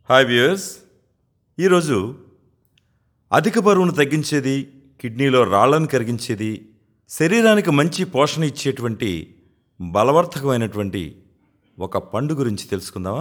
Hi viewers, ఈరోజు అధిక బరువును తగ్గించేది, కిడ్నీలో రాళ్లను కరిగించేది, శరీరానికి మంచి పోషణ ఇచ్చేటువంటి బలవర్ధకమైనటువంటి ఒక పండు గురించి తెలుసుకుందామా?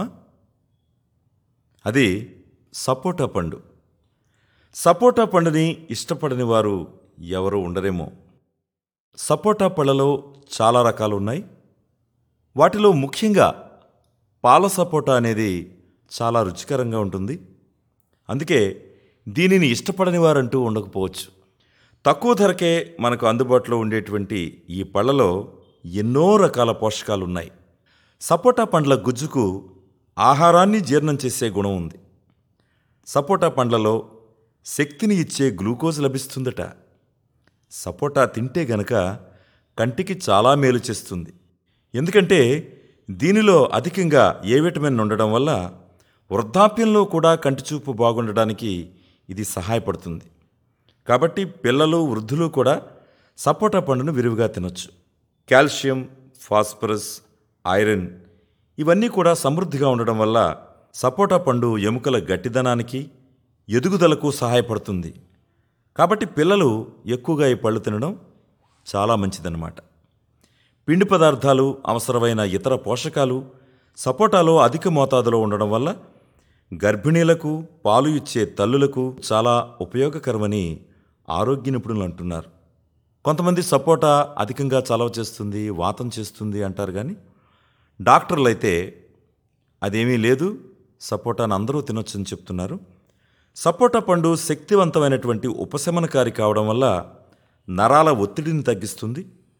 అది సపోటా పండు. సపోటా పండుని ఇష్టపడని వారు ఎవరూ ఉండరేమో. సపోటా పళ్ళలో చాలా రకాలు ఉన్నాయి. వాటిలో ముఖ్యంగా పాల సపోటా అనేది చాలా రుచికరంగా ఉంటుంది. అందుకే దీనిని ఇష్టపడని వారంటూ ఉండకపోవచ్చు. తక్కువ ధరకే మనకు అందుబాటులో ఉండేటువంటి ఈ పళ్ళలో ఎన్నో రకాల పోషకాలు ఉన్నాయి. సపోటా పండ్ల గుజ్జుకు ఆహారాన్ని జీర్ణం చేసే గుణం ఉంది. సపోటా పండ్లలో శక్తిని ఇచ్చే గ్లూకోజ్ లభిస్తుందట. సపోటా తింటే గనక కంటికి చాలా మేలు చేస్తుంది. ఎందుకంటే దీనిలో అధికంగా ఏ విటమిన్ ఉండడం వల్ల వృద్ధాప్యంలో కూడా కంటిచూపు బాగుండడానికి ఇది సహాయపడుతుంది. కాబట్టి పిల్లలు, వృద్ధులు కూడా సపోటా పండును విరివిగా తినొచ్చు. కాల్షియం, ఫాస్ఫరస్, ఐరన్ ఇవన్నీ కూడా సమృద్ధిగా ఉండడం వల్ల సపోటా పండు ఎముకల గట్టిదనానికి, ఎదుగుదలకు సహాయపడుతుంది. కాబట్టి పిల్లలు ఎక్కువగా ఈ పళ్ళు తినడం చాలా మంచిదన్నమాట. పిండి పదార్థాలు, అవసరమైన ఇతర పోషకాలు సపోటాలో అధిక మోతాదులో ఉండడం వల్ల గర్భిణీలకు, పాలు ఇచ్చే తల్లులకు చాలా ఉపయోగకరమని ఆరోగ్య నిపుణులు అంటున్నారు. కొంతమంది సపోటా అధికంగా చలవ చేస్తుంది, వాతం చేస్తుంది అంటారు. కానీ డాక్టర్లు అయితే అదేమీ లేదు, సపోటాను అందరూ తినొచ్చని చెప్తున్నారు. సపోటా పండు శక్తివంతమైనటువంటి ఉపశమనకారి కావడం వల్ల నరాల ఒత్తిడిని తగ్గిస్తుంది.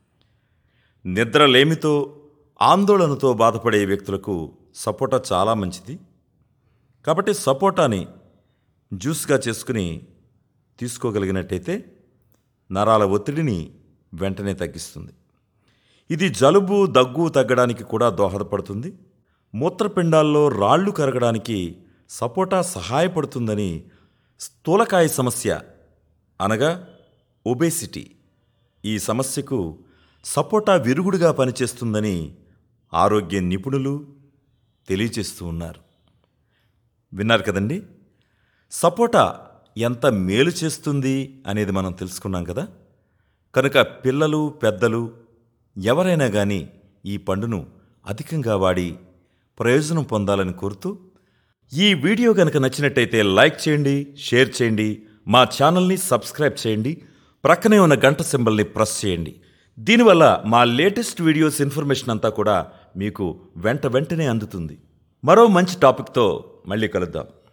నిద్రలేమితో, ఆందోళనతో బాధపడే వ్యక్తులకు సపోటా చాలా మంచిది. కాబట్టి సపోటాని జ్యూస్గా చేసుకుని తీసుకోగలిగినట్టయితే నరాల ఒత్తిడిని వెంటనే తగ్గిస్తుంది. ఇది జలుబు, దగ్గు తగ్గడానికి కూడా దోహదపడుతుంది. మూత్రపిండాల్లో రాళ్లు కరగడానికి సపోటా సహాయపడుతుందని, స్థూలకాయ సమస్య అనగా ఒబేసిటీ ఈ సమస్యకు సపోటా విరుగుడుగా పనిచేస్తుందని ఆరోగ్య నిపుణులు తెలియచేస్తూ ఉన్నారు. విన్నారు కదండి, సపోటా ఎంత మేలు చేస్తుంది అనేది మనం తెలుసుకున్నాం కదా. కనుక పిల్లలు, పెద్దలు ఎవరైనా కానీ ఈ పండును అధికంగా వాడి ప్రయోజనం పొందాలని కోరుతూ, ఈ వీడియో కనుక నచ్చినట్టయితే లైక్ చేయండి, షేర్ చేయండి, మా ఛానల్ని సబ్స్క్రైబ్ చేయండి, ప్రక్కనే ఉన్న గంట సింబల్ని ప్రెస్ చేయండి. దీనివల్ల మా లేటెస్ట్ వీడియోస్ ఇన్ఫర్మేషన్ అంతా కూడా మీకు వెంటనే అందుతుంది. మరో మంచి టాపిక్తో మళ్ళీ కలుద్దాం.